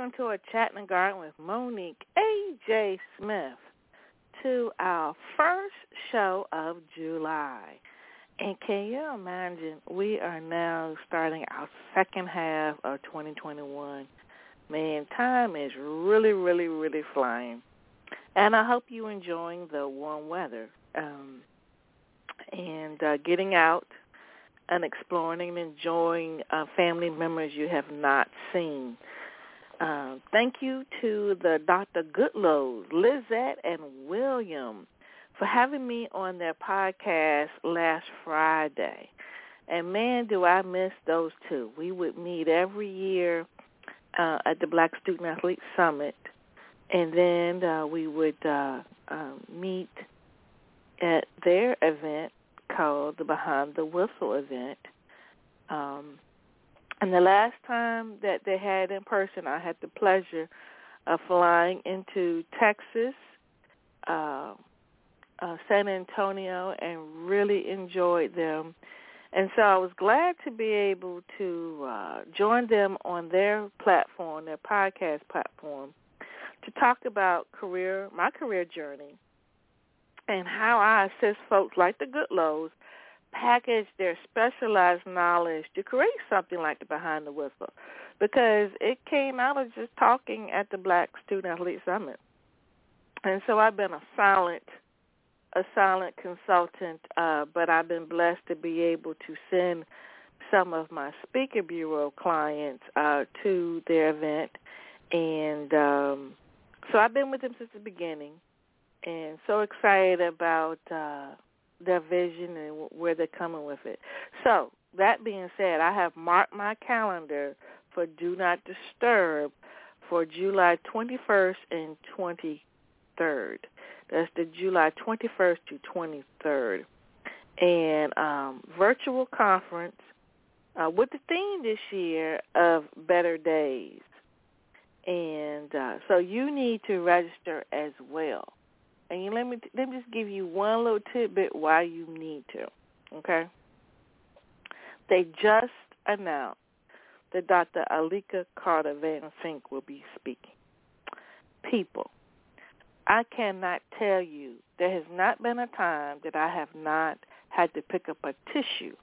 welcome to a Chat in the Garden with Monique A.J. Smith to our first show of July. And can you imagine, we are now starting our second half of 2021. Man, time is really, really, really flying. And I hope you're enjoying the warm weather and getting out and exploring and enjoying family members you have not seen. Thank you to the Dr. Goodlows, Lizette, and William for having me on their podcast last Friday. And, man, do I miss those two. We would meet every year at the Black Student Athlete Summit, and then we would meet at their event called the Behind the Whistle event. And the last time that they had in person, I had the pleasure of flying into Texas, San Antonio, and really enjoyed them. And so I was glad to be able to join them on their platform, their podcast platform, to talk about my career journey and how I assist folks like the Goodlows package their specialized knowledge to create something like the Behind the Whistle, because it came out of just talking at the Black Student Athlete Summit. And so I've been a silent consultant, but I've been blessed to be able to send some of my speaker bureau clients to their event. And so I've been with them since the beginning, and so excited about their vision and where they're coming with it. So that being said, I have marked my calendar for Do Not Disturb for July 21st and 23rd. That's the July 21st to 23rd. And virtual conference with the theme this year of Better Days. And so you need to register as well. And let me just give you one little tidbit why you need to, okay? They just announced that Dr. Alika Carter Van Fink will be speaking. People, I cannot tell you, there has not been a time that I have not had to pick up a tissue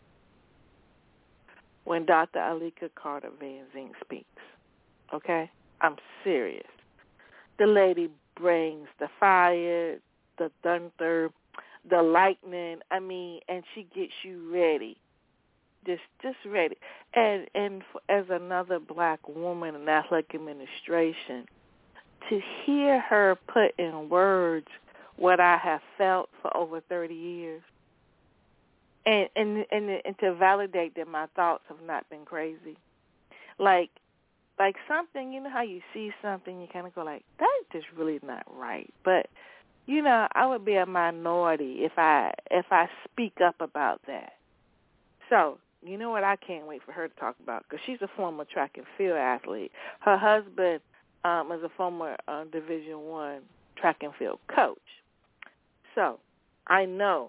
when Dr. Alika Carter Van Fink speaks, okay? I'm serious. The lady brings the fire, the thunder, the lightning, and she gets you ready, just ready. And as another black woman in athletic administration, to hear her put in words what I have felt for over 30 years, and to validate that my thoughts have not been crazy, like something, you know how you see something, you kind of go like, that's just really not right. But, you know, I would be a minority if I speak up about that. So, you know what, I can't wait for her to talk about, because she's a former track and field athlete. Her husband is a former Division I track and field coach. So I know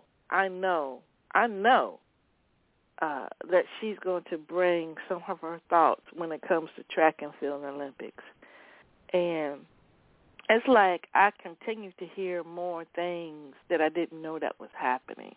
that she's going to bring some of her thoughts when it comes to track and field in the Olympics. And it's like I continue to hear more things that I didn't know that was happening,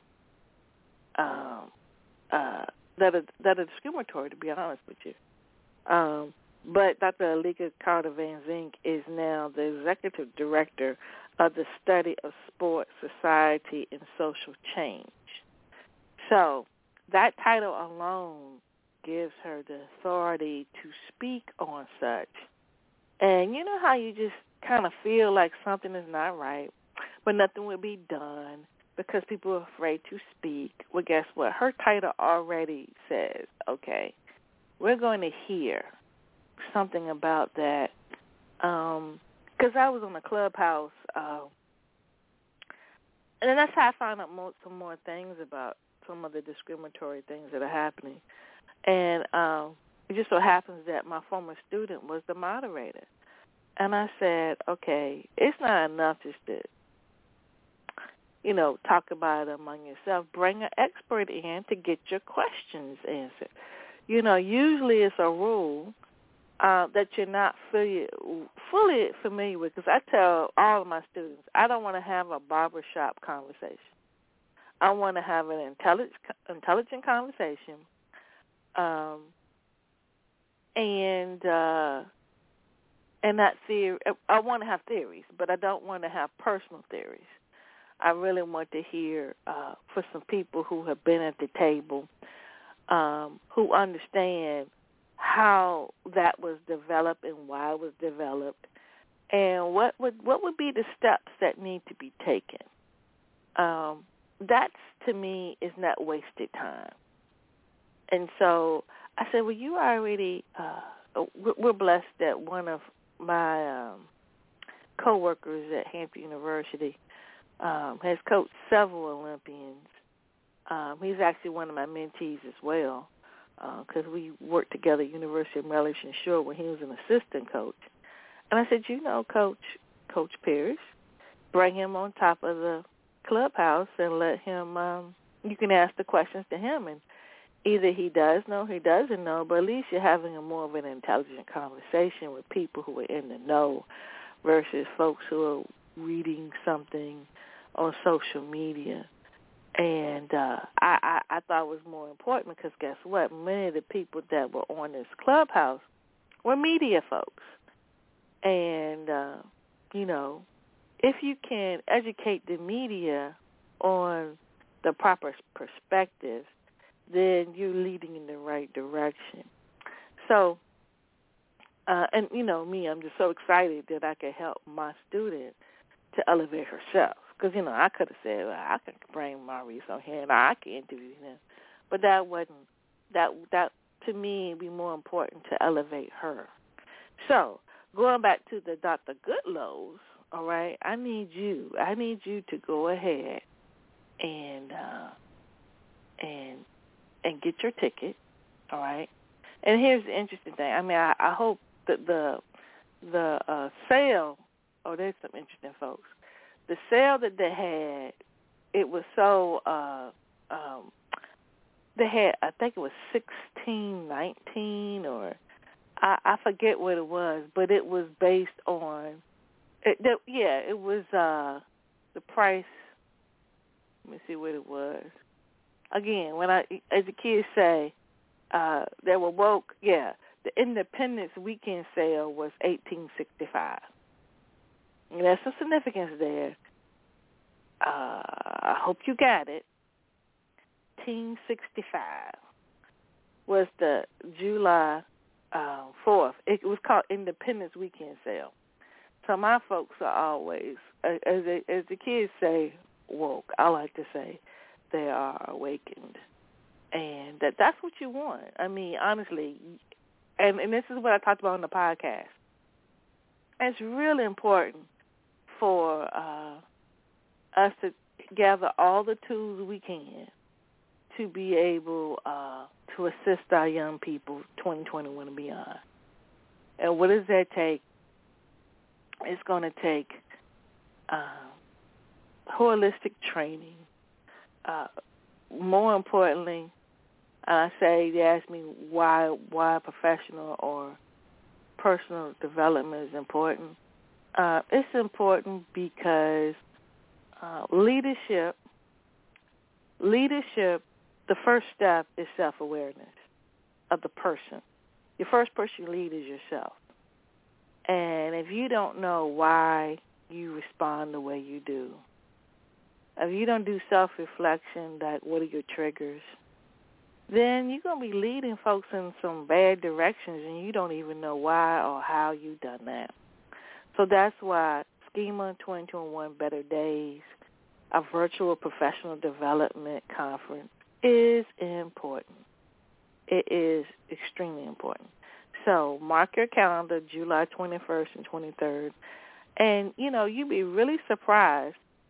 that are discriminatory, to be honest with you. But Dr. Alika Carter Van Fink is now the executive director of the Study of Sport, Society, and Social Change. So that title alone gives her the authority to speak on such. And you know how you just kind of feel like something is not right, but nothing will be done because people are afraid to speak. Well, guess what? Her title already says, okay, we're going to hear something about that. Because I was on the Clubhouse, and that's how I found out some more things about some of the discriminatory things that are happening. And it just so happens that my former student was the moderator. And I said, okay, it's not enough just to, talk about it among yourself. Bring an expert in to get your questions answered. Usually it's a rule that you're not fully familiar with. Because I tell all of my students, I don't want to have a barbershop conversation. I want to have an intelligent conversation, and not theory. I want to have theories, but I don't want to have personal theories. I really want to hear for some people who have been at the table, who understand how that was developed and why it was developed, and what would be the steps that need to be taken. That, to me, is not wasted time. And so I said, well, you already, we're blessed that one of my co-workers at Hampton University has coached several Olympians. He's actually one of my mentees as well, because we worked together at University of Maryland Shore when he was an assistant coach. And I said, Coach Pierce, bring him on top of the clubhouse and let him, you can ask the questions to him, and either he does know, he doesn't know, but at least you're having more of an intelligent conversation with people who are in the know versus folks who are reading something on social media. And I thought it was more important because guess what? Many of the people that were on this clubhouse were media folks. And, if you can educate the media on the proper perspective, then you're leading in the right direction. So, and me, I'm just so excited that I can help my student to elevate herself. Because, I could have said, well, I can bring Maurice on here and I can interview him. But that wasn't, that to me would be more important to elevate her. So, going back to the Dr. Goodlows, all right, I need you to go ahead and get your ticket, all right? And here's the interesting thing. I mean, I hope that the sale, there's some interesting folks. The sale that they had, it was so, they had, I think it was $16.19 or I forget what it was, but it was based on, it was the price. Let me see what it was. Again, as the kids say, they were woke. Yeah, the Independence Weekend sale was $18.65. And there's some significance there. I hope you got it. $18.65 was the July 4th. It was called Independence Weekend sale. So my folks are always, as the kids say, woke. I like to say they are awakened. And that's what you want. I mean, honestly, and this is what I talked about on the podcast. It's really important for us to gather all the tools we can to be able to assist our young people 2021 and beyond. And what does that take? It's going to take holistic training. More importantly, I say, they ask me why professional or personal development is important. It's important because leadership, the first step is self-awareness of the person. Your first person you lead is yourself. And if you don't know why you respond the way you do, if you don't do self-reflection, like what are your triggers, then you're going to be leading folks in some bad directions and you don't even know why or how you've done that. So that's why Schema 2021 Better Days, a virtual professional development conference, is important. It is extremely important. So mark your calendar, July 21st and 23rd. And, you'd be really surprised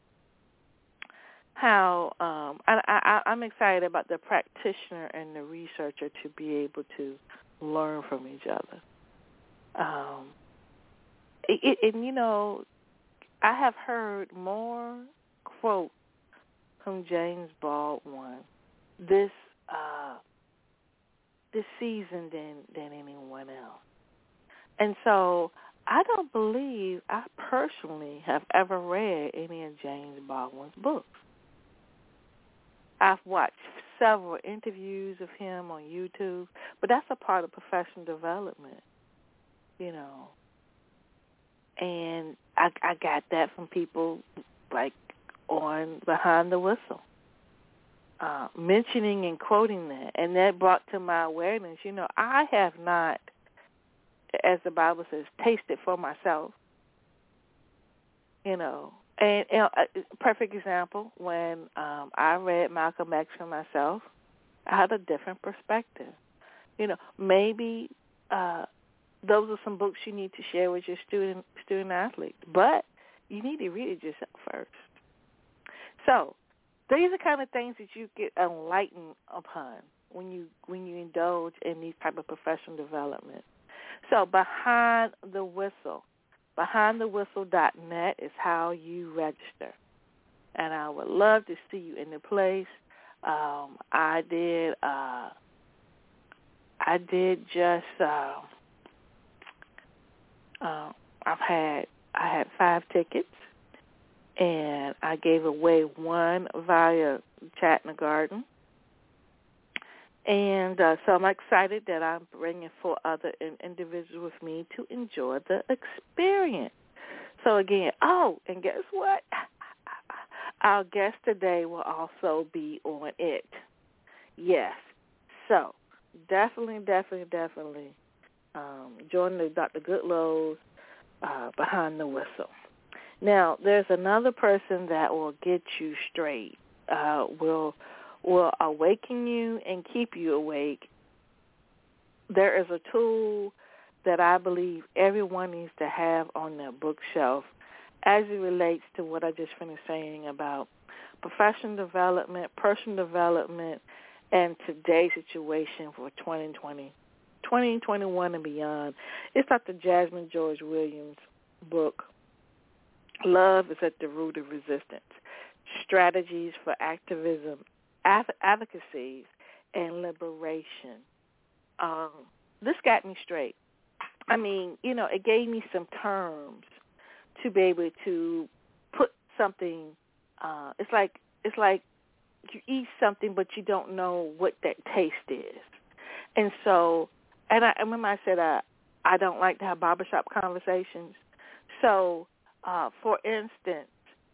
how I'm excited about the practitioner and the researcher to be able to learn from each other. I have heard more quotes from James Baldwin this season than anyone else. And so I don't believe I personally have ever read any of James Baldwin's books. I've watched several interviews of him on YouTube, but that's a part of professional development, you know. And I got that from people like on Behind the Whistle, mentioning and quoting that. And that brought to my awareness, you know, I have not, as the Bible says, tasted for myself, you know. And a perfect example, when I read Malcolm X for myself, I had a different perspective. You know, maybe those are some books you need to share with your student athletes, but you need to read it yourself first. So these are kind of things that you get enlightened upon when you indulge in these type of professional development. So Behind the Whistle, BehindTheWhistle.net is how you register, and I would love to see you in the place. I had 5 tickets, and I gave away 1 via Chat in the Garden. And so I'm excited that I'm bringing 4 other individuals with me to enjoy the experience. So again, and guess what? Our guest today will also be on it. Yes. So definitely join the Dr. Goodlow's Behind the Whistle. Now, there's another person that will get you straight, will awaken you and keep you awake. There is a tool that I believe everyone needs to have on their bookshelf as it relates to what I just finished saying about professional development, personal development, and today's situation for 2020, 2021 and beyond. It's Dr. Jasmine George Williams' book, Love is at the Root of Resistance, Strategies for Activism, Advocacies, and Liberation. This got me straight. I mean, you know, it gave me some terms to be able to put something. It's like you eat something, but you don't know what that taste is. And so, and I remember I said I don't like to have barbershop conversations. So, for instance,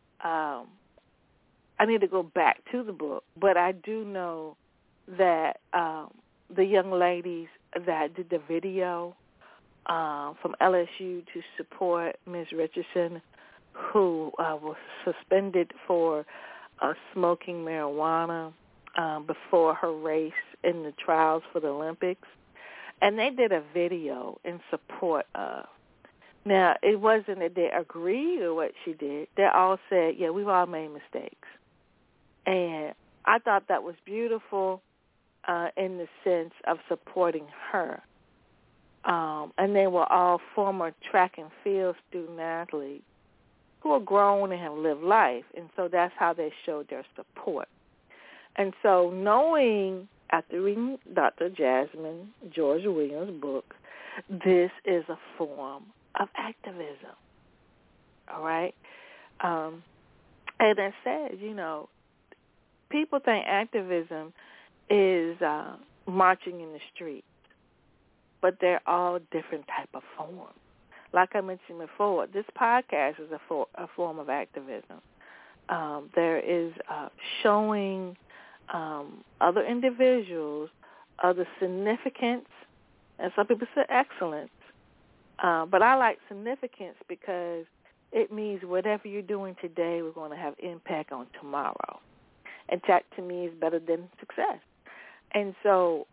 I need to go back to the book, but I do know that the young ladies that did the video from LSU to support Ms. Richardson, who was suspended for smoking marijuana before her race in the trials for the Olympics, and they did a video in support of. Now, it wasn't that they agreed with what she did. They all said, yeah, we've all made mistakes. And I thought that was beautiful in the sense of supporting her. And they were all former track and field student athletes who are grown and have lived life. And so that's how they showed their support. And so knowing, after reading Dr. Jasmine George Williams' book, this is a form of activism. All right? And it says, you know, people think activism is marching in the streets, but they're all different type of forms. Like I mentioned before, this podcast is a form of activism. There is showing other individuals of the significance, and some people say excellence, but I like significance because it means whatever you're doing today, we're going to have impact on tomorrow. And that, to me, is better than success. And so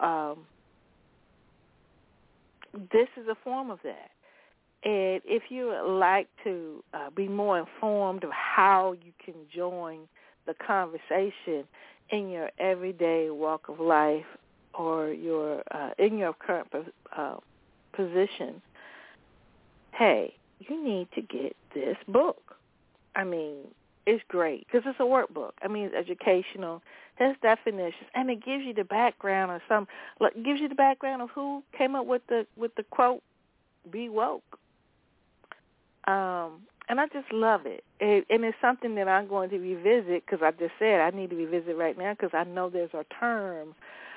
this is a form of that. And if you would like to be more informed of how you can join the conversation in your everyday walk of life or your in your current position, hey, you need to get this book. I mean, it's great because it's a workbook. I mean, it's educational. It has definitions, and it gives you the background of gives you the background of who came up with the quote, be woke. And I just love it. And it's something that I'm going to revisit because I just said I need to revisit right now because I know there's a term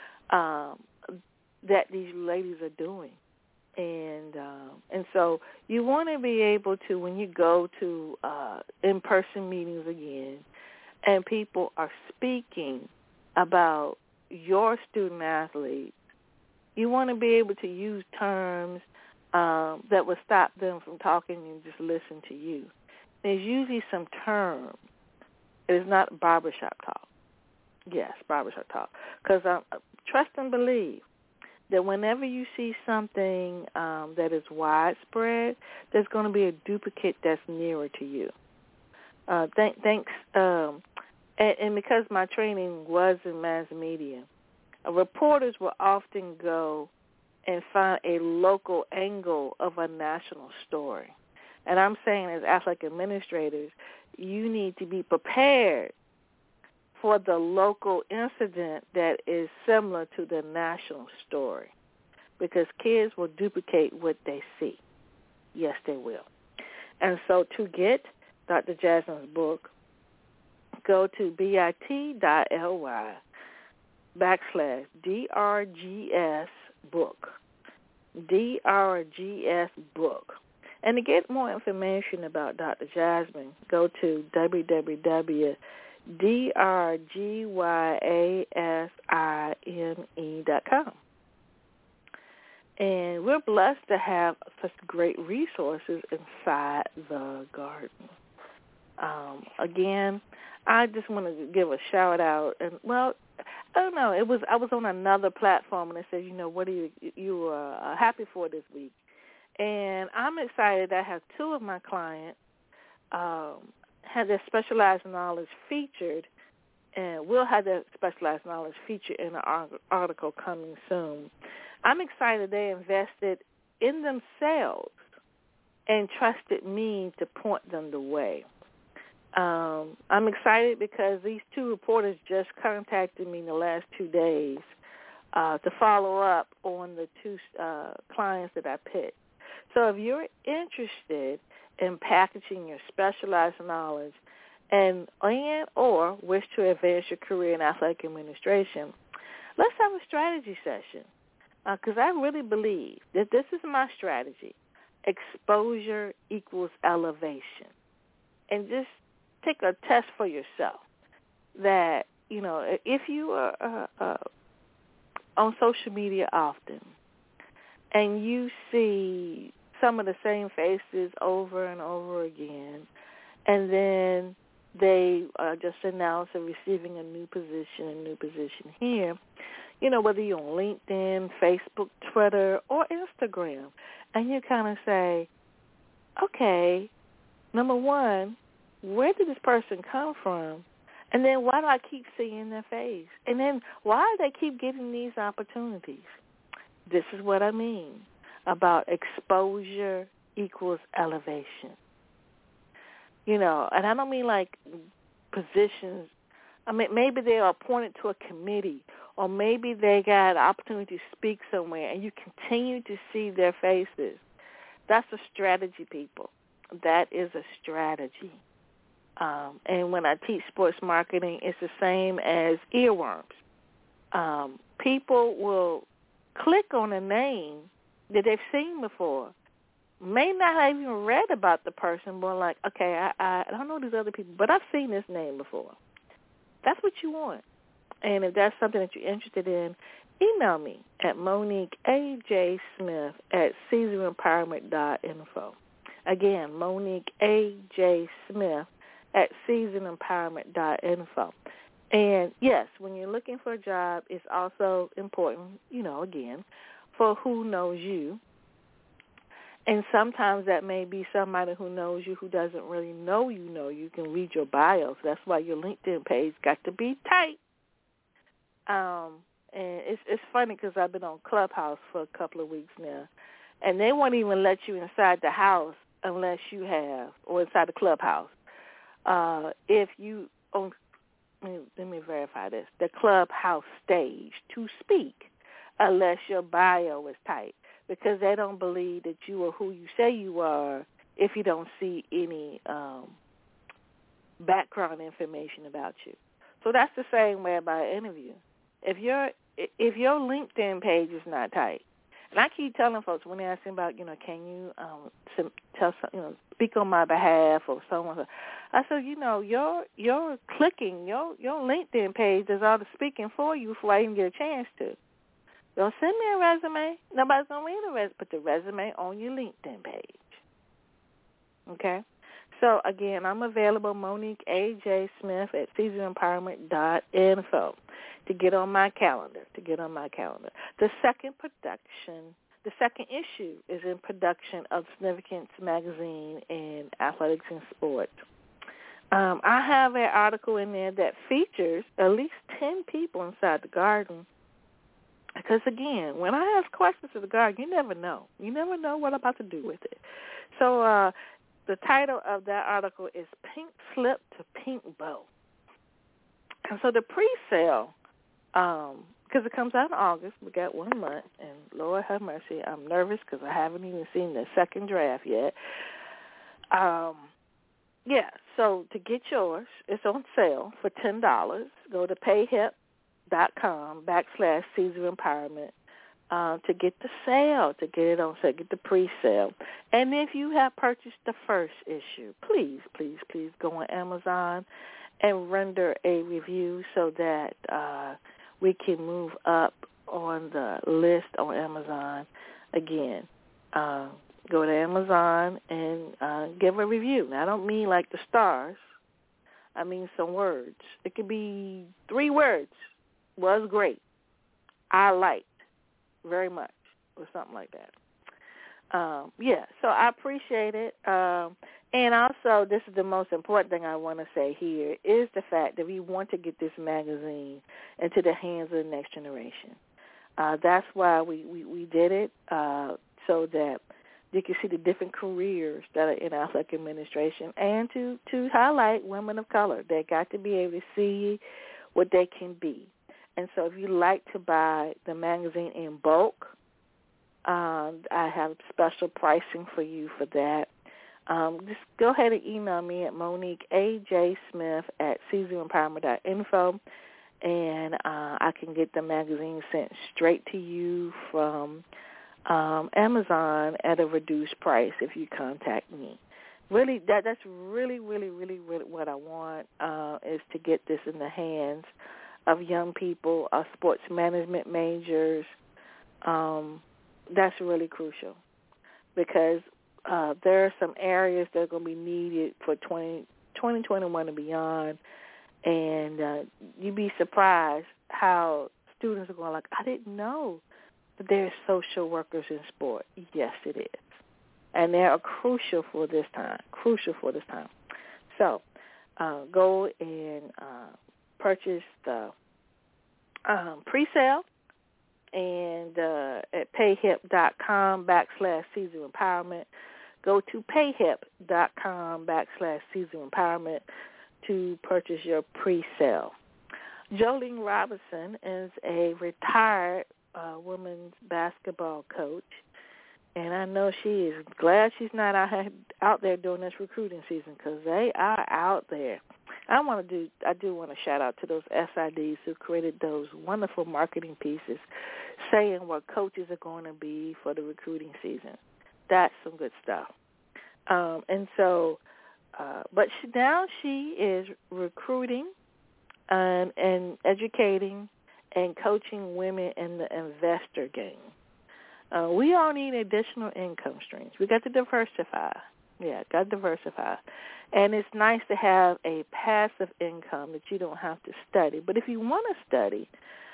that these ladies are doing. And so you want to be able to, when you go to in-person meetings again and people are speaking about your student-athletes, you want to be able to use terms that will stop them from talking and just listen to you. There's usually some term. It is not barbershop talk. Yes, barbershop talk. Because trust and believe that whenever you see something that is widespread, there's going to be a duplicate that's nearer to you. Thanks. And because my training was in mass media, reporters will often go and find a local angle of a national story. And I'm saying as athletic administrators, you need to be prepared for the local incident that is similar to the national story because kids will duplicate what they see. Yes, they will. And so to get Dr. Jasmine's book, go to bit.ly/DRGS book. DRGS book. And to get more information about Dr. Jasmine, go to www.drgyasine.com. And we're blessed to have such great resources inside the garden. Again, I just want to give a shout out, and well, I don't know. I was on another platform, and it said, what are you happy for this week? And I'm excited. I have two of my clients have their specialized knowledge featured, and we'll have their specialized knowledge featured in an article coming soon. I'm excited they invested in themselves and trusted me to point them the way. I'm excited because these two reporters just contacted me in the last 2 days to follow up on the two clients that I picked. So if you're interested in packaging your specialized knowledge and or wish to advance your career in athletic administration, let's have a strategy session because I really believe that this is my strategy. Exposure equals elevation. And just take a test for yourself that, if you are on social media often and you see some of the same faces over and over again, and then they just announce they're receiving a new position here, whether you're on LinkedIn, Facebook, Twitter, or Instagram, and you kind of say, okay, number one, where did this person come from? And then why do I keep seeing their face? And then why do they keep getting these opportunities? This is what I mean about exposure equals elevation. And I don't mean like positions. I mean, maybe they are appointed to a committee, or maybe they got an opportunity to speak somewhere, and you continue to see their faces. That's a strategy, people. That is a strategy. And when I teach sports marketing, it's the same as earworms. People will click on a name that they've seen before, may not have even read about the person, but like, okay, I don't know these other people, but I've seen this name before. That's what you want. And if that's something that you're interested in, email me at MoniqueAJSmith@seasonempowerment.info. Again, MoniqueAJSmith@seasonempowerment.info. And, yes, when you're looking for a job, it's also important, again, for who knows you. And sometimes that may be somebody who knows you who doesn't really know you. You can read your bio. So that's why your LinkedIn page got to be tight. And it's funny because I've been on Clubhouse for a couple of weeks now, and they won't even let you inside the house unless you have, or inside the Clubhouse. If you own, let me verify this, the Clubhouse stage to speak, unless your bio is tight. because they don't believe that you are who you say you are if you don't see any background information about you. So that's the same way about an interview. If your LinkedIn page is not tight, and I keep telling folks when they ask me about, can you speak on my behalf or someone, I said, your clicking, your LinkedIn page does all the speaking for you before I even get a chance to. Don't send me a resume. Nobody's going to read a resume. Put the resume on your LinkedIn page. Okay? So, again, I'm available, Monique A.J. Smith at CaesarEmpowerment.info to get on my calendar, The second issue is in production of Significance Magazine in Athletics and Sports. I have an article in there that features at least 10 people inside the Garden. Because, again, when I ask questions to the Garden, you never know. You never know what I'm about to do with it. So the title of that article is Pink Slip to Pink Bow. And so the pre-sale, because it comes out in August, we got 1 month, and Lord have mercy, I'm nervous because I haven't even seen the second draft yet. So to get yours, it's on sale for $10. Go to payhip.com/Caesar Empowerment to get the sale, to get it on sale, get the pre-sale. And if you have purchased the first issue, please, please, please go on Amazon and render a review so that we can move up on the list on Amazon. Again, go to Amazon and give a review. Now, I don't mean like the stars. I mean some words. It could be 3 words. Was great. I liked very much, or something like that. So I appreciate it. And also, this is the most important thing I want to say here, is the fact that we want to get this magazine into the hands of the next generation. That's why we did it, so that you can see the different careers that are in athletic administration, and to highlight women of color. They got to be able to see what they can be. And so if you like to buy the magazine in bulk, I have special pricing for you for that. Just go ahead and email me at Monique A.J. Smith at CaesarEmpowerment.info, and I can get the magazine sent straight to you from Amazon at a reduced price if you contact me. Really, that's really, really, really, really what I want, is to get this in the hands of young people, sports management majors. That's really crucial, because there are some areas that are going to be needed for 2021 and beyond, and you'd be surprised how students are going like, I didn't know that there's social workers in sport. Yes, it is. And they are crucial for this time, So go and purchase the pre-sale and at payhip.com/Caesar Empowerment. Go to payhip.com/Caesar Empowerment to purchase your pre-sale. Jolene Robinson is a retired women's basketball coach, and I know she is glad she's not out there during this recruiting season, because they are out there. I do want to shout out to those SIDs who created those wonderful marketing pieces saying what coaches are going to be for the recruiting season. That's some good stuff. But now she is recruiting and educating and coaching women in the investor game. We all need additional income streams. We got to diversify. And it's nice to have a passive income that you don't have to study. But if you want to study,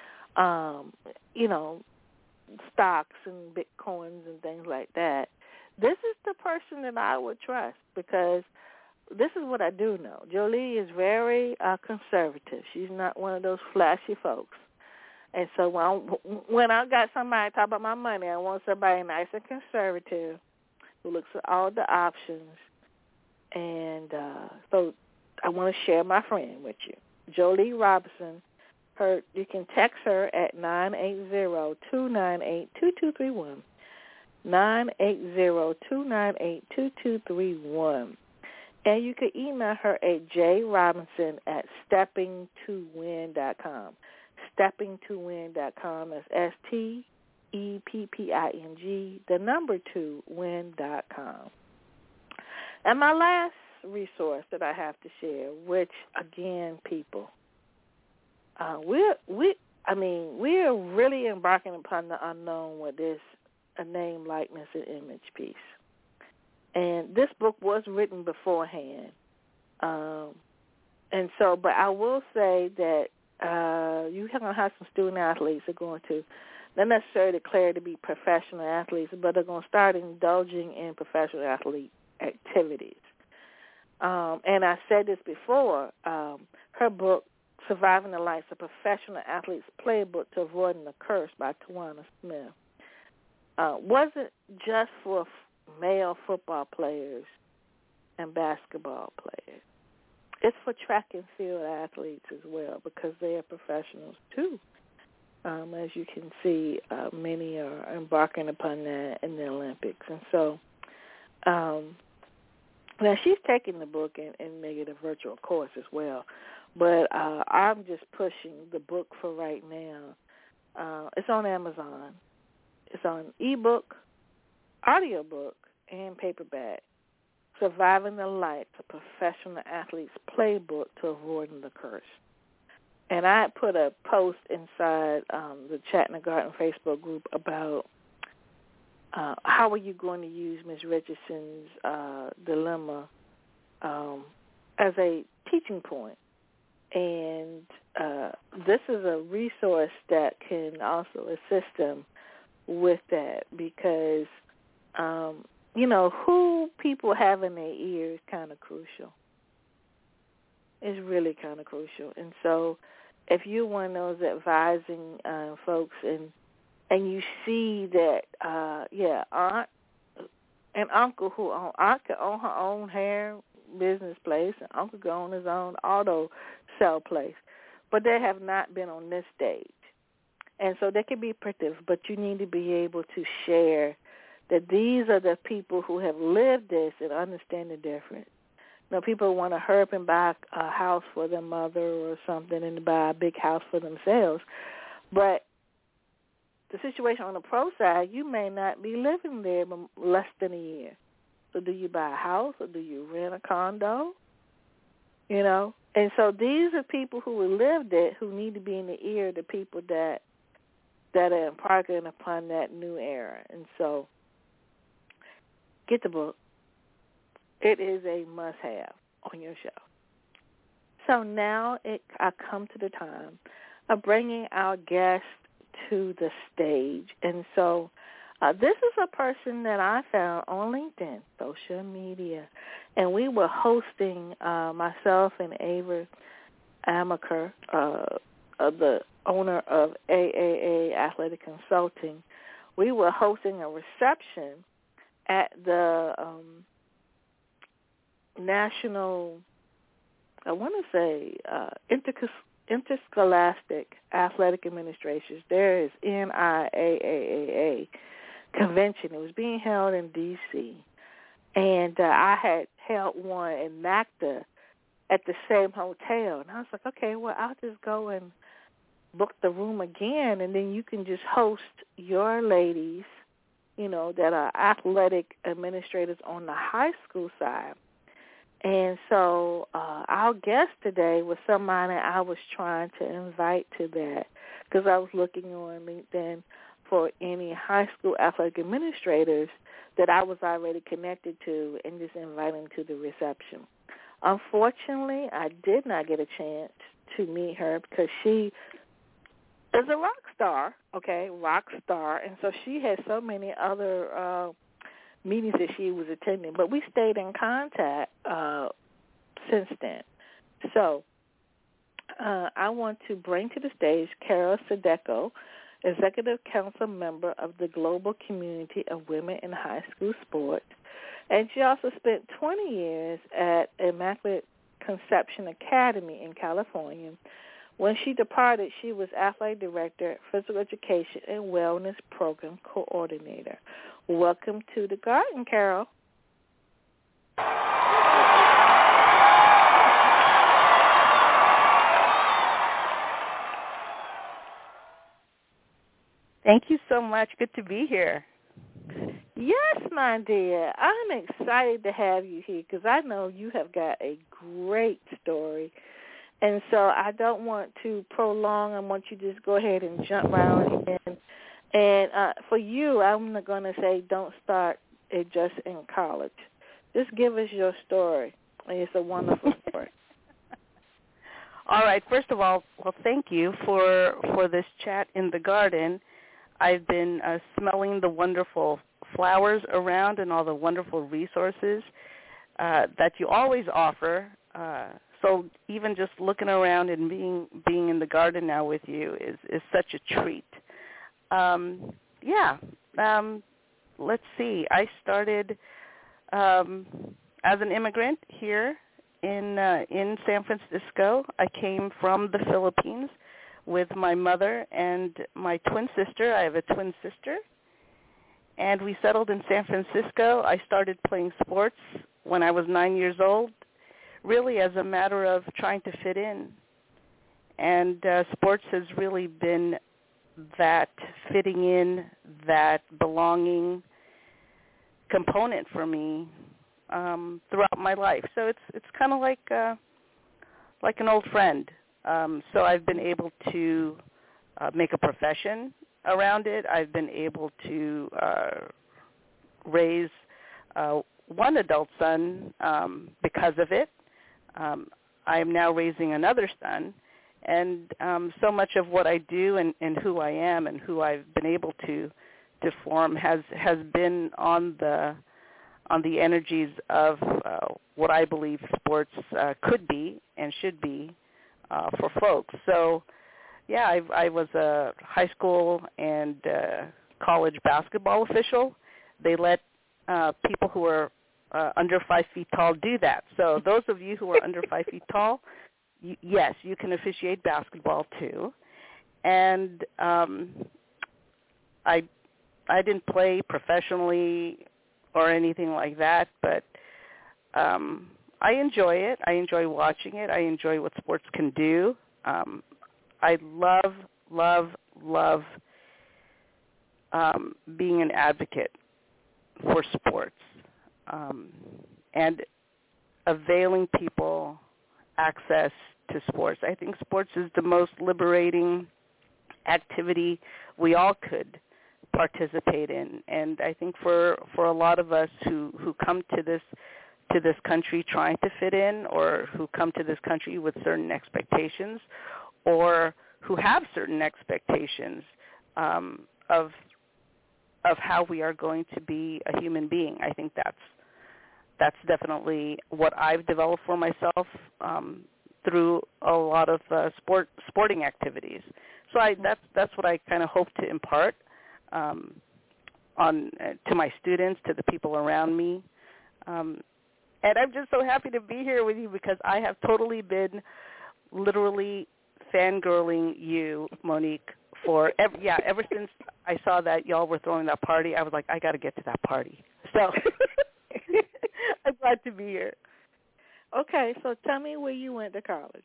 stocks and Bitcoins and things like that, this is the person that I would trust, because this is what I do know. Jolie is very conservative. She's not one of those flashy folks. And so when I got somebody talk about my money, I want somebody nice and conservative who looks at all the options. And so I want to share my friend with you, Jolie Robinson. You can text her at 980-298-2231. 980-298-2231. And you can email her at jrobinson@steppingtowin.com. Steppingtowin.com is STEPPING, 2win.com. And my last resource that I have to share, which again, people, we're really embarking upon the unknown with this a name, likeness, and image piece. And this book was written beforehand, and so. But I will say that you're going to have some student athletes who are going to not necessarily declare to be professional athletes, but they're going to start indulging in professional athlete activities. And I said this before. Her book, Surviving the Life of Professional Athletes Playbook to Avoiding the Curse by Tawana Smith, wasn't just for male football players and basketball players. It's for track and field athletes as well, because they are professionals too. As you can see, many are embarking upon that in the Olympics. And so now she's taking the book and making it a virtual course as well. But I'm just pushing the book for right now. It's on Amazon. It's on ebook, audiobook, and paperback. Surviving the Life, a Professional Athlete's Playbook to Avoiding the Curse. And I put a post inside the Chat in the Garden Facebook group about how are you going to use Ms. Richardson's dilemma as a teaching point. And this is a resource that can also assist them with that, because, who people have in their ear is kind of crucial. It's really kind of crucial. And so if you're one of those advising folks and you see that, aunt and uncle aunt could own her own hair business place, and uncle could own his own auto sell place, but they have not been on this stage. And so they can be predictive, but you need to be able to share that these are the people who have lived this and understand the difference. People want to hurry up and buy a house for their mother or something and buy a big house for themselves. But the situation on the pro side, you may not be living there but less than a year. So do you buy a house or do you rent a condo? And so these are people who lived it, who need to be in the ear of the people that are embarking upon that new era. And so get the book. It is a must-have on your shelf. So now I come to the time of bringing our guest to the stage. And so this is a person that I found on LinkedIn, social media. And we were hosting, myself and Ava Amaker, the owner of AAA Athletic Consulting. We were hosting a reception at the National, I want to say, Interscholastic Athletic Administrators. There is NIAAA convention. It was being held in D.C., and I had held one in NACDA at the same hotel. And I was like, okay, well, I'll just go and book the room again, and then you can just host your ladies, that are athletic administrators on the high school side. And so our guest today was somebody I was trying to invite to that, because I was looking on LinkedIn for any high school athletic administrators that I was already connected to and just invite them to the reception. Unfortunately, I did not get a chance to meet her because she is a rock star, and so she had so many other meetings that she was attending, but we stayed in contact since then. So I want to bring to the stage Carol Sadeko, Executive Council member of the Global Community of Women in High School Sports, and she also spent 20 years at Immaculate Conception Academy in California. When she departed, she was athletic director, physical education, and wellness program coordinator. welcome to the garden, Carol. Thank you so much. Good to be here. Yes, my dear. I'm excited to have you here because I know you have got a great story. And so I don't want to prolong. I want you to just go ahead and jump right in. And for you, I'm going to say don't start it just in college. Just give us your story. And it's a wonderful story. All right. First of all, well, thank you for this chat in the garden. I've been smelling the wonderful flowers around and all the wonderful resources that you always offer. So even just looking around and being in the garden now with you is such a treat. Let's see. I started as an immigrant here in San Francisco. I came from the Philippines with my mother and my twin sister. I have a twin sister. And we settled in San Francisco. I started playing sports when I was 9 years old, really as a matter of trying to fit in. And sports has really been that fitting in, that belonging component for me throughout my life. So it's kind of like an old friend. So I've been able to make a profession around it. I've been able to raise one adult son because of it. I am now raising another son. And so much of what I do and who I am and who I've been able to form has been on the energies of what I believe sports could be and should be for folks. So, yeah, I was a high school and college basketball official. They let people who are under 5 feet tall do that. So those of you who are under 5 feet tall, yes, you can officiate basketball too. And I didn't play professionally or anything like that, but I enjoy it. I enjoy watching it. I enjoy what sports can do. I love being an advocate for sports and availing people access to sports. I think sports is the most liberating activity we all could participate in, and I think for a lot of us who come to this country trying to fit in, or who come to this country with certain expectations, or who have certain expectations of how we are going to be a human being, I think that's definitely what I've developed for myself through a lot of sporting activities. So that's what I kind of hope to impart to my students, to the people around me. And I'm just so happy to be here with you because I have totally been literally fangirling you, Monique, ever since I saw that y'all were throwing that party. I was like, I got to get to that party. So I'm glad to be here. Okay, so tell me where you went to college.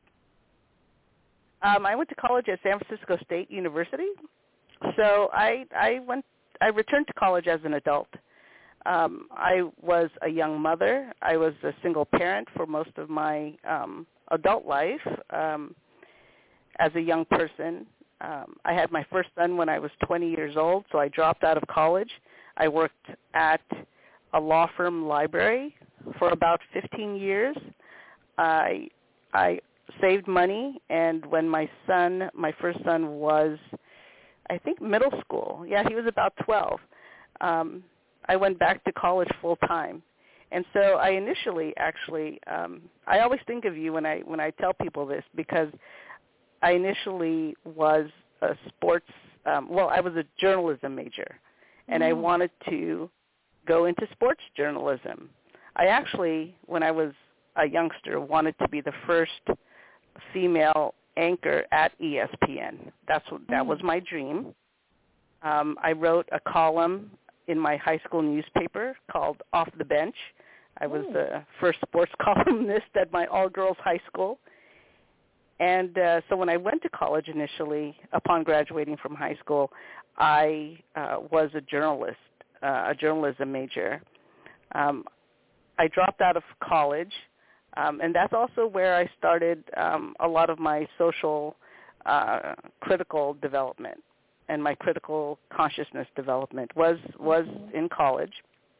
I went to college at San Francisco State University. So I returned to college as an adult. I was a young mother. I was a single parent for most of my adult life as a young person. I had my first son when I was 20 years old, so I dropped out of college. I worked at a law firm library for about 15 years. I saved money, and when my first son was, I think, middle school. Yeah, he was about 12. I went back to college full time. And so I initially actually, I always think of you when I tell people this, because I initially was a sports, I was a journalism major, and I wanted to go into sports journalism. I actually, when I was a youngster, wanted to be the first female anchor at ESPN. That was my dream. I wrote a column in my high school newspaper called Off the Bench. I was the first sports columnist at my all-girls high school. And so when I went to college initially, upon graduating from high school, I was a journalist, a journalism major. I dropped out of college, and that's also where I started a lot of my social critical development and my critical consciousness development was in college.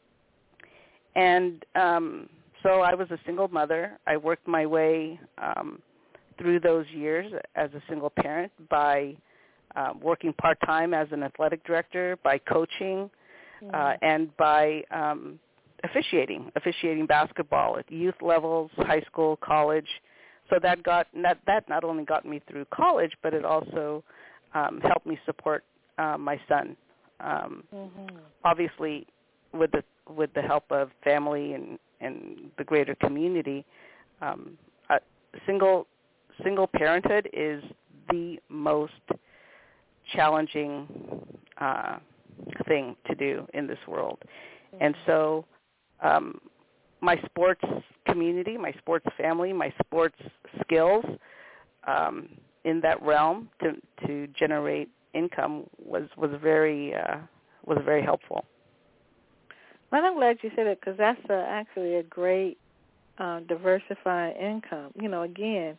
And so I was a single mother. I worked my way through those years as a single parent by working part-time as an athletic director, by coaching, and by officiating basketball at youth levels, high school, college. So that not only got me through college, but it also helped me support my son. Obviously, with the help of family and the greater community, single parenthood is the most challenging thing to do in this world. And so my sports community, my sports family, my sports skills in that realm to generate income was very helpful. Well, I'm glad you said it, because that's actually a great diversifying income. You know, again,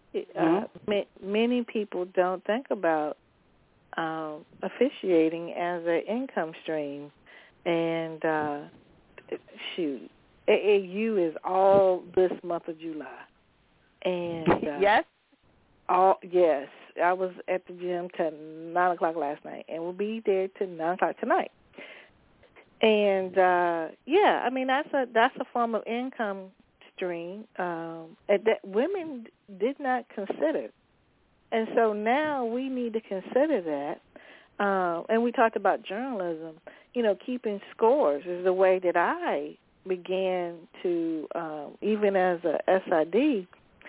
many people don't think about officiating as an income stream. And shoot, AAU is all this month of July. And yes? Yes. I was at the gym till 9 o'clock last night, and we'll be there till 9 o'clock tonight. And I mean that's a form of income stream that women did not consider, and so now we need to consider that. And we talked about journalism. You know, keeping scores is the way that I began to, even as a SID.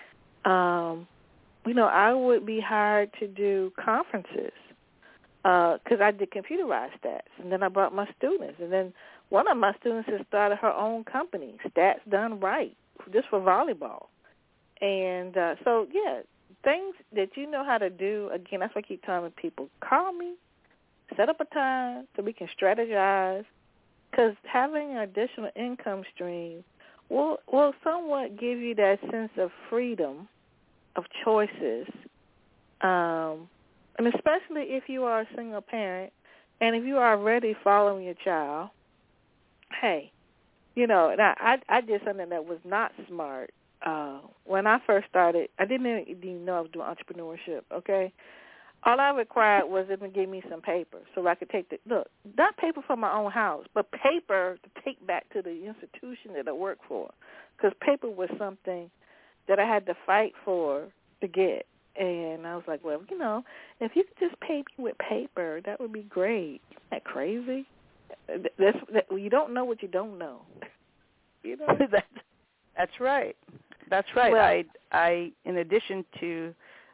You know, I would be hired to do conferences. Because I did computerized stats, and then I brought my students, and then one of my students has started her own company, Stats Done Right, just for volleyball. And so, things that you know how to do, again, that's what I keep telling people, call me, set up a time so we can strategize, because having an additional income stream will somewhat give you that sense of freedom of choices, and especially if you are a single parent, and if you are already following your child, hey, you know, now I did something that was not smart. When I first started, I didn't even know I was doing entrepreneurship, okay? All I required was them to give me some paper so I could take not paper from my own house, but paper to take back to the institution that I work for, because paper was something that I had to fight for to get. And I was like, well, you know, if you could just pay me with paper, that would be great. Isn't that crazy? You don't know what you don't know. You know? That's right. That's right. Well, I in addition to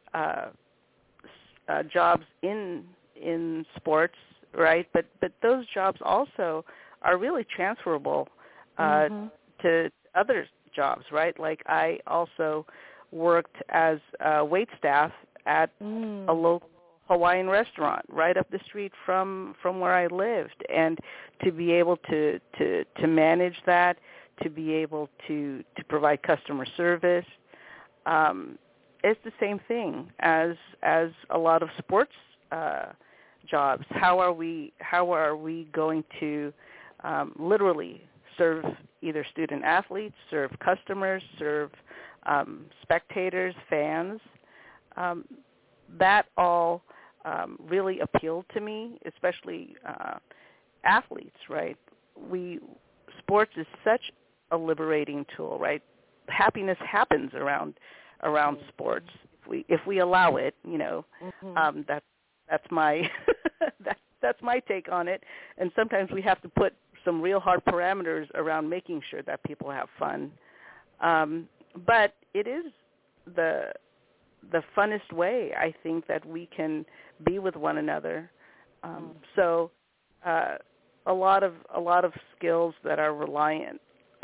jobs in sports, right? But those jobs also are really transferable to other jobs, right? Like I also worked as wait staff at a local Hawaiian restaurant right up the street from where I lived, and to be able to manage that, to be able to provide customer service, it's the same thing as a lot of sports jobs. How are we going to literally serve either student athletes, serve customers, serve spectators, fans? That all really appealed to me, especially athletes, right? Sports is such a liberating tool, right? Happiness happens around sports if we allow it, you know. That's my that's my take on it. And sometimes we have to put some real hard parameters around making sure that people have fun. But it is the funnest way, I think, that we can be with one another. So a lot of skills that are reliant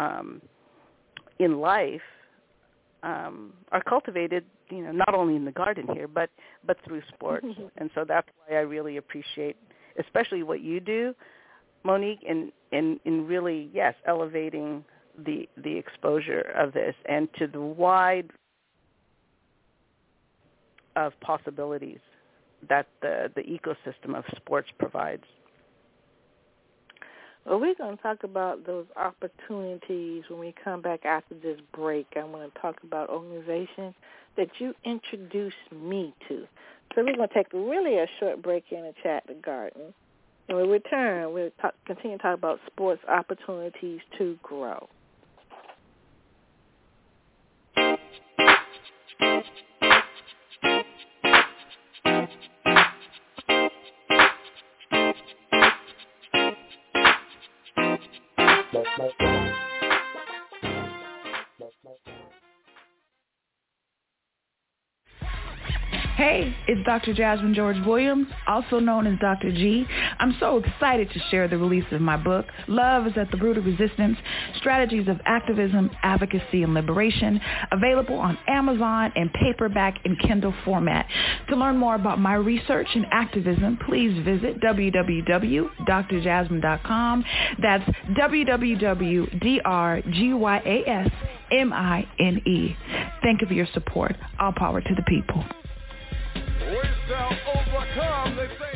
in life are cultivated, not only in the garden here, but through sports. And so that's why I really appreciate, especially what you do, Monique, in really, yes, elevating the exposure of this and to the wide of possibilities that the ecosystem of sports provides. Well, we're going to talk about those opportunities when we come back after this break. I want to talk about organizations that you introduced me to. So we're going to take really a short break here in the chat the garden. And when we return, we'll continue to talk about sports opportunities to grow. Hey, it's Dr. Jasmine George Williams, also known as Dr. G. I'm so excited to share the release of my book, Love is at the Root of Resistance, Strategies of Activism, Advocacy, and Liberation, available on Amazon in paperback and Kindle format. To learn more about my research and activism, please visit www.drjasmine.com. That's www.drgyasmine. Thank you for your support. All power to the people. We shall overcome, they say.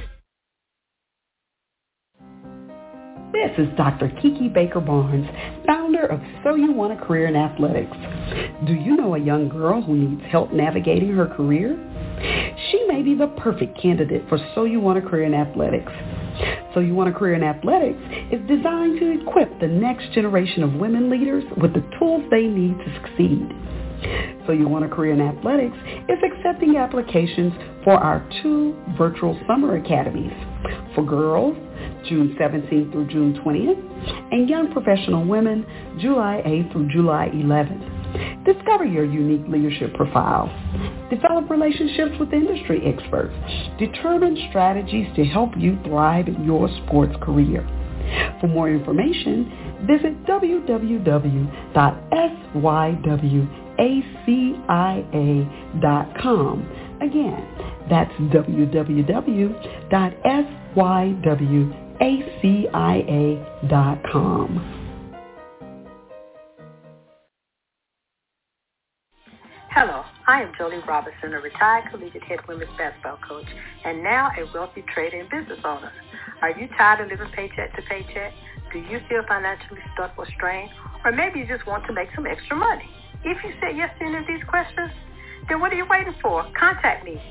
This is Dr. Kiki Baker Barnes, founder of So You Want a Career in Athletics. Do you know a young girl who needs help navigating her career? She may be the perfect candidate for So You Want a Career in Athletics. So You Want a Career in Athletics is designed to equip the next generation of women leaders with the tools they need to succeed. So You Want a Career in Athletics is accepting applications for our 2 virtual summer academies. For girls, June 17th through June 20th, and young professional women, July 8th through July 11th. Discover your unique leadership profile. Develop relationships with industry experts. Determine strategies to help you thrive in your sports career. For more information, visit www.sywacia.com. Again, that's www.sywacia.com. Hello, I am Jolie Robinson, a retired collegiate head women's basketball coach, and now a wealthy trader and business owner. Are you tired of living paycheck to paycheck? Do you feel financially stuck or strained? Or maybe you just want to make some extra money? If you said yes to any of these questions, then what are you waiting for? Contact me,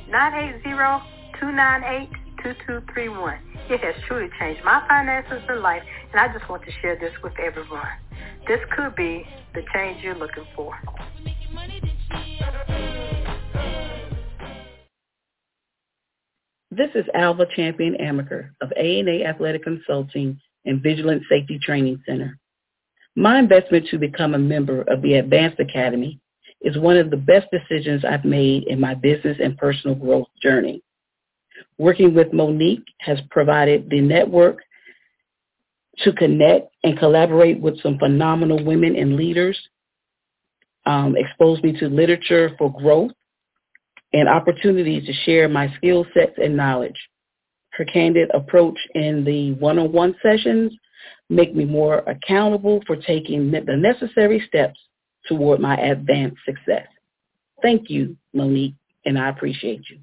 980-298-2231. It has truly changed my finances and life, and I just want to share this with everyone. This could be the change you're looking for. This is Alva Champion Amaker of A&A Athletic Consulting and Vigilant Safety Training Center. My investment to become a member of the Advanced Academy is one of the best decisions I've made in my business and personal growth journey. Working with Monique has provided the network to connect and collaborate with some phenomenal women and leaders, exposed me to literature for growth, and opportunities to share my skill sets and knowledge. Her candid approach in the one-on-one sessions make me more accountable for taking the necessary steps toward my advanced success. Thank you, Monique, and I appreciate you.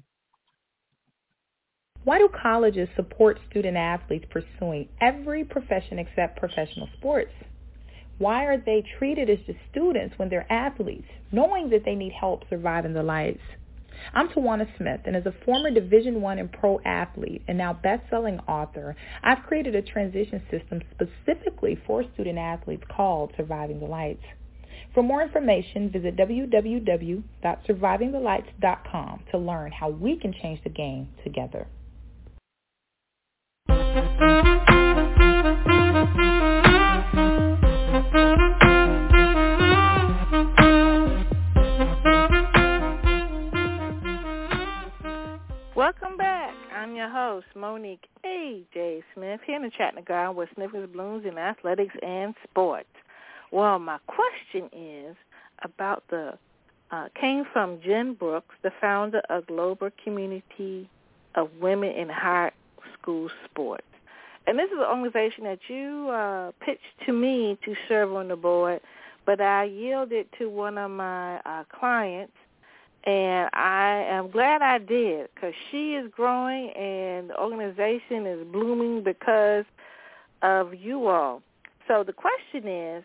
Why do colleges support student athletes pursuing every profession except professional sports? Why are they treated as just students when they're athletes, knowing that they need help surviving the lights? I'm Tawana Smith, and as a former Division I and pro athlete and now best-selling author, I've created a transition system specifically for student athletes called Surviving the Lights. For more information, visit www.survivingthelights.com to learn how we can change the game together. Welcome back. I'm your host, Monique A.J. Smith, here in the Chattanooga Ground with Sniffers, Blooms in Athletics and Sports. Well, my question is about came from Jen Brooks, the founder of Global Community of Women in High School Sports. And this is an organization that you pitched to me to serve on the board, but I yielded to one of my clients, and I am glad I did because she is growing and the organization is blooming because of you all. So the question is,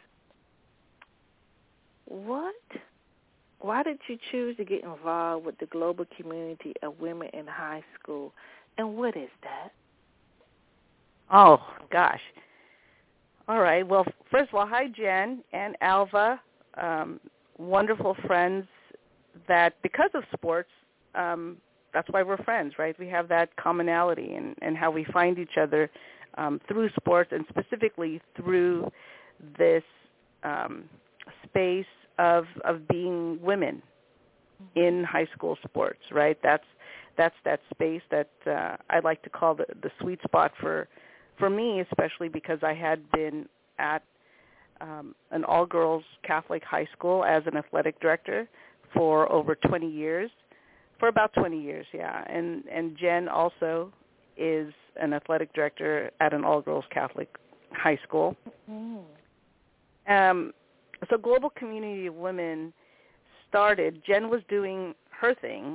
why did you choose to get involved with the Global Community of Women in High School, and what is that? Oh, gosh. All right. Well, first of all, hi, Jen and Alva, wonderful friends that because of sports, that's why we're friends, right? We have that commonality and how we find each other through sports and specifically through this space of being women in high school sports, right? That's that space that I like to call the sweet spot for me, especially because I had been at an all-girls Catholic high school as an athletic director for over 20 years, for about 20 years, yeah. And Jen also is an athletic director at an all-girls Catholic high school. Mm-hmm. So Global Community of Women started, Jen was doing her thing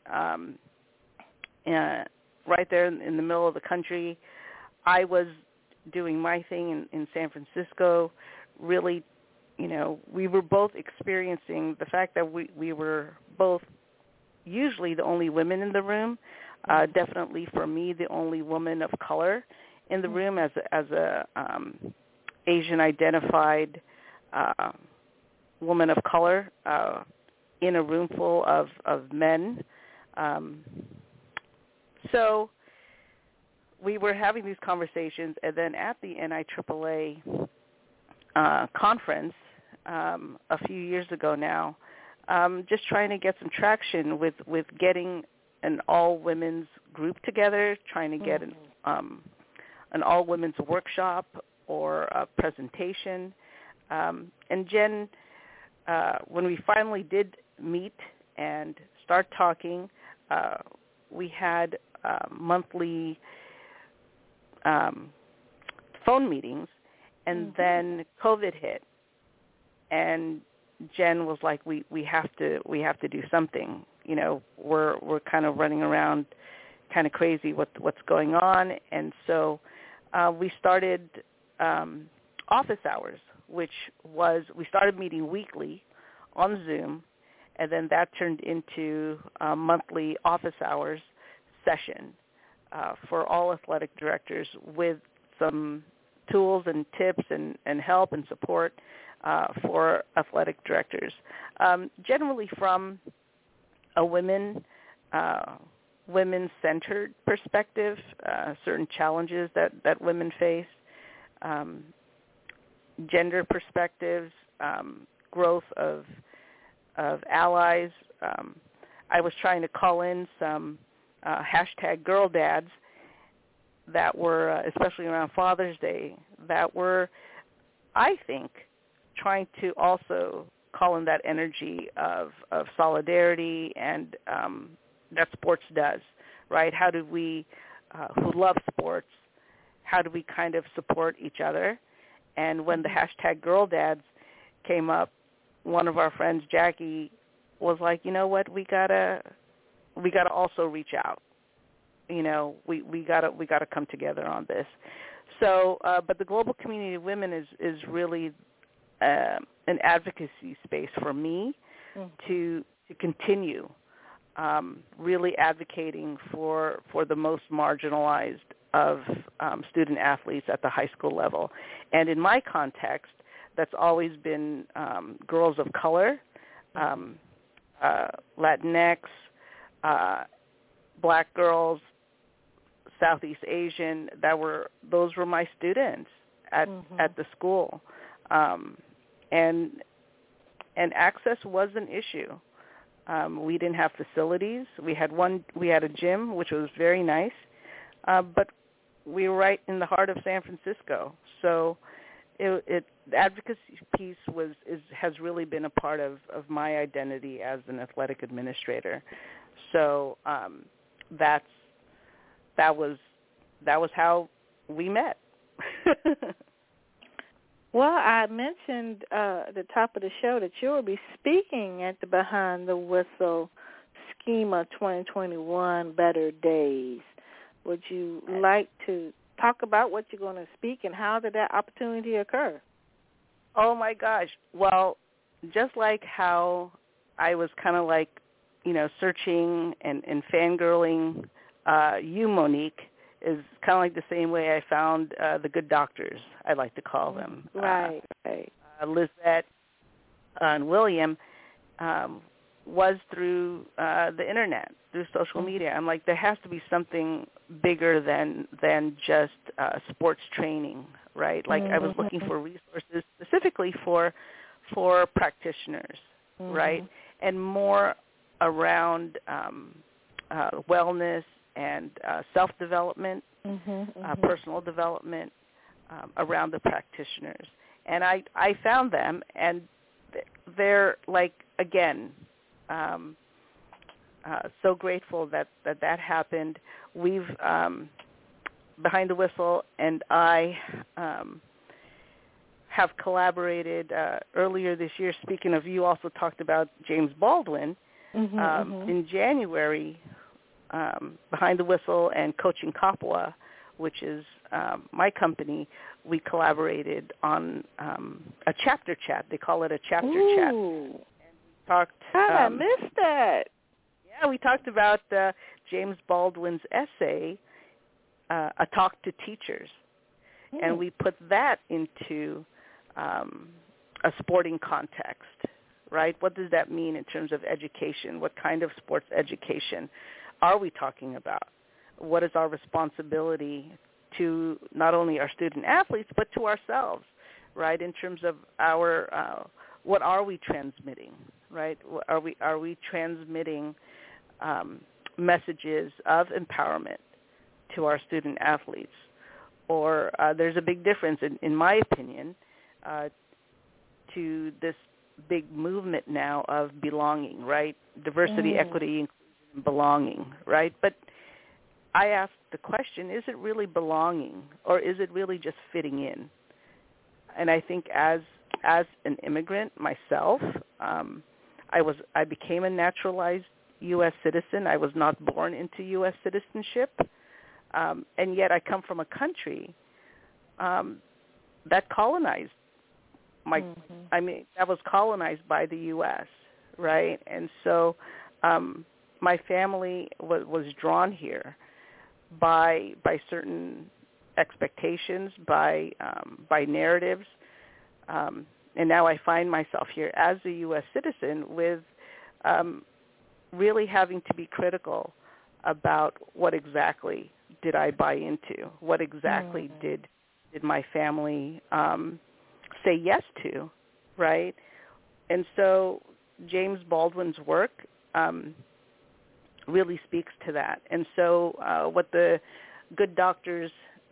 right there in the middle of the country. I was doing my thing in San Francisco. Really, we were both experiencing the fact that we were both usually the only women in the room, definitely for me the only woman of color in the room as a Asian-identified woman of color in a room full of men. So we were having these conversations, and then at the NIAAA conference a few years ago now, just trying to get some traction with getting an all-women's group together, trying to get an all-women's workshop or a presentation. And Jen, when we finally did meet and start talking, we had monthly phone meetings, and then COVID hit, and Jen was like, "We have to do something. We're kind of running around, kind of crazy. What's going on?" And so we started office hours, which was we started meeting weekly on Zoom, and then that turned into a monthly office hours session for all athletic directors with some tools and tips and help and support for athletic directors, generally from a women-centered perspective, certain challenges that women face, gender perspectives, growth of allies. I was trying to call in some hashtag girl dads that were, especially around Father's Day, that were, I think, trying to also call in that energy of solidarity and that sports does, right? How do we, who love sports, how do we kind of support each other? And when the hashtag girl dads came up, one of our friends, Jackie, was like, you know what, we gotta also reach out. We gotta come together on this. So, but the Global Community of Women is really an advocacy space for me to continue really advocating for the most marginalized of student athletes at the high school level. And in my context, that's always been girls of color, Latinx, black girls, Southeast Asian. Those were my students at the school, and access was an issue. We didn't have facilities. We had a gym, which was very nice, but we were right in the heart of San Francisco. So the advocacy piece has really been a part of my identity as an athletic administrator. So that was how we met. Well, I mentioned at the top of the show that you will be speaking at the Behind the Whistle SCEMA 2021 Better Days. Would you like to talk about what you're going to speak and how did that opportunity occur? Oh, my gosh. Well, just like how I was kind of like, searching and fangirling you, Monique, is kind of like the same way I found the good doctors, I like to call them. Right. Lizette and William was through the Internet, through social media. I'm like, there has to be something bigger than just sports training, right? Like I was looking for resources specifically for practitioners, right? And more around wellness and self-development, personal development around the practitioners. And I found them, and they're like, again, so grateful that happened. We've, Behind the Whistle and I have collaborated earlier this year. Speaking of, you also talked about James Baldwin. In January, Behind the Whistle and Coaching Kapua, which is my company, we collaborated on a chapter chat. They call it a chapter chat. And we talked. I missed that. Yeah, we talked about James Baldwin's essay, A Talk to Teachers, and we put that into a sporting context. Right? What does that mean in terms of education? What kind of sports education are we talking about? What is our responsibility to not only our student athletes, but to ourselves, right? In terms of our, what are we transmitting, right? Are we transmitting messages of empowerment to our student athletes? Or there's a big difference, in my opinion, to this big movement now of belonging, right? Diversity, equity, inclusion, and belonging, right? But I ask the question, is it really belonging, or is it really just fitting in? And I think as an immigrant myself, I became a naturalized U.S. citizen. I was not born into U.S. citizenship, and yet I come from a country that colonized that was colonized by the U.S., right? And so my family was drawn here by certain expectations, by narratives, and now I find myself here as a U.S. citizen with really having to be critical about what exactly did I buy into, what exactly did my family say yes to, right? And so James Baldwin's work really speaks to that. And so what the good doctors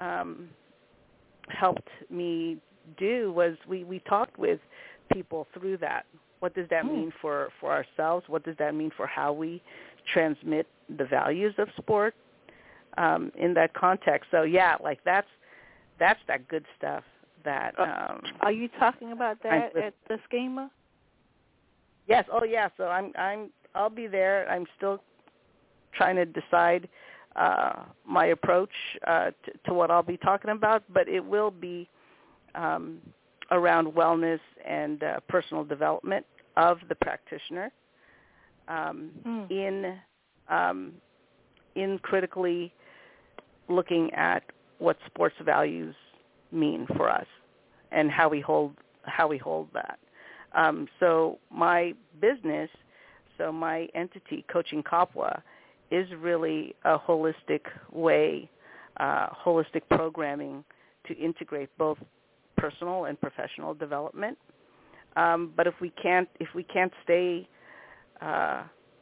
helped me do was we talked with people through that. What does that mean for ourselves? What does that mean for how we transmit the values of sport in that context? So yeah, like that's that good stuff. That are you talking about that at the SCEMA? Yes. Oh, yeah. So I'll be there. I'm still trying to decide my approach to what I'll be talking about, but it will be around wellness and personal development of the practitioner in critically looking at what sports values mean for us and how we hold that. So my business, my entity, Coaching Kapua, is really a holistic way, holistic programming to integrate both personal and professional development. But if we can't stay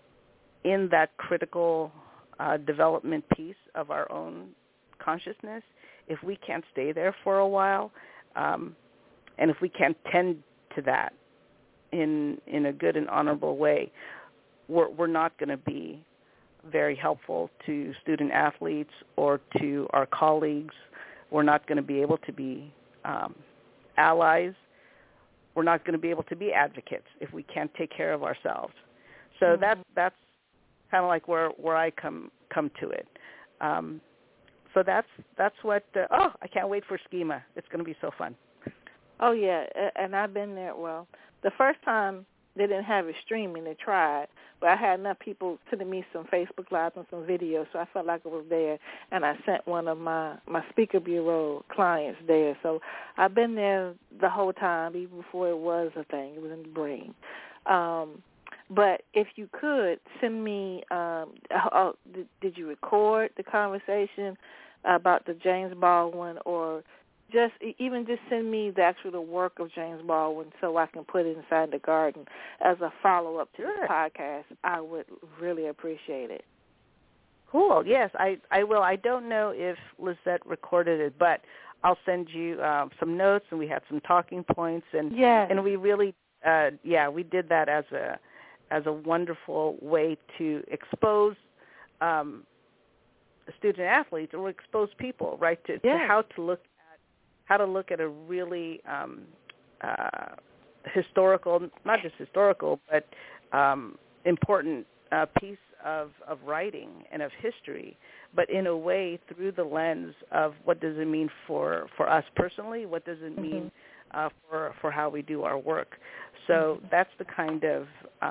in that critical development piece of our own consciousness, if we can't stay there for a while, and if we can't tend to that in a good and honorable way, we're not going to be very helpful to student athletes or to our colleagues. We're not going to be able to be allies. We're not going to be able to be advocates if we can't take care of ourselves. So that's kind of like where I come to it. So that's what. I can't wait for Schema. It's going to be so fun. Oh yeah, and I've been there. Well, the first time they didn't have it streaming. They tried, but I had enough people sending me some Facebook Lives and some videos, so I felt like I was there, and I sent one of my speaker bureau clients there. So I've been there the whole time, even before it was a thing. It was in the brain. But if you could, send me, did you record the conversation about the James Baldwin, or just send me the work of James Baldwin so I can put it inside the garden as a follow-up to this podcast? I would really appreciate it. Cool. Yes, I will. I don't know if Lizette recorded it, but I'll send you some notes, and we had some talking points, and we really, we did that as a wonderful way to expose student athletes or expose people, right, to how to look at a really historical, not just historical, but important piece of writing and of history, but in a way through the lens of what does it mean for us personally, what does it mean for how we do our work. So that's the kind of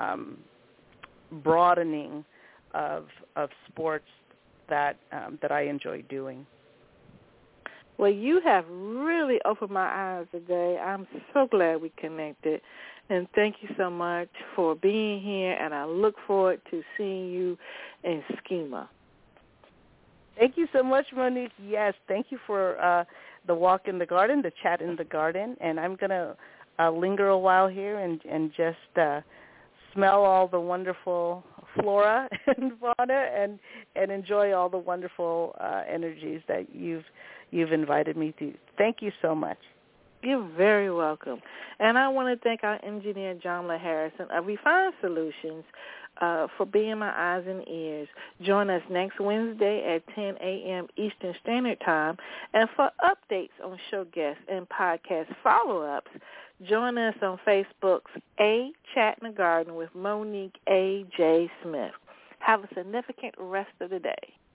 broadening of sports that I enjoy doing. Well, you have really opened my eyes today. I'm so glad we connected. And thank you so much for being here, and I look forward to seeing you in Schema. Thank you so much, Monique. Yes, thank you for the walk in the garden, the chat in the garden. And I'm going to linger a while here and just smell all the wonderful flora and fauna and enjoy all the wonderful energies that you've invited me to. Thank you so much. You're very welcome. And I want to thank our engineer, John LaHarrison of Refined Solutions, for being my eyes and ears. Join us next Wednesday at 10 a.m. Eastern Standard Time. And for updates on show guests and podcast follow-ups, join us on Facebook's A Chat in the Garden with Monique A. J. Smith. Have a significant rest of the day.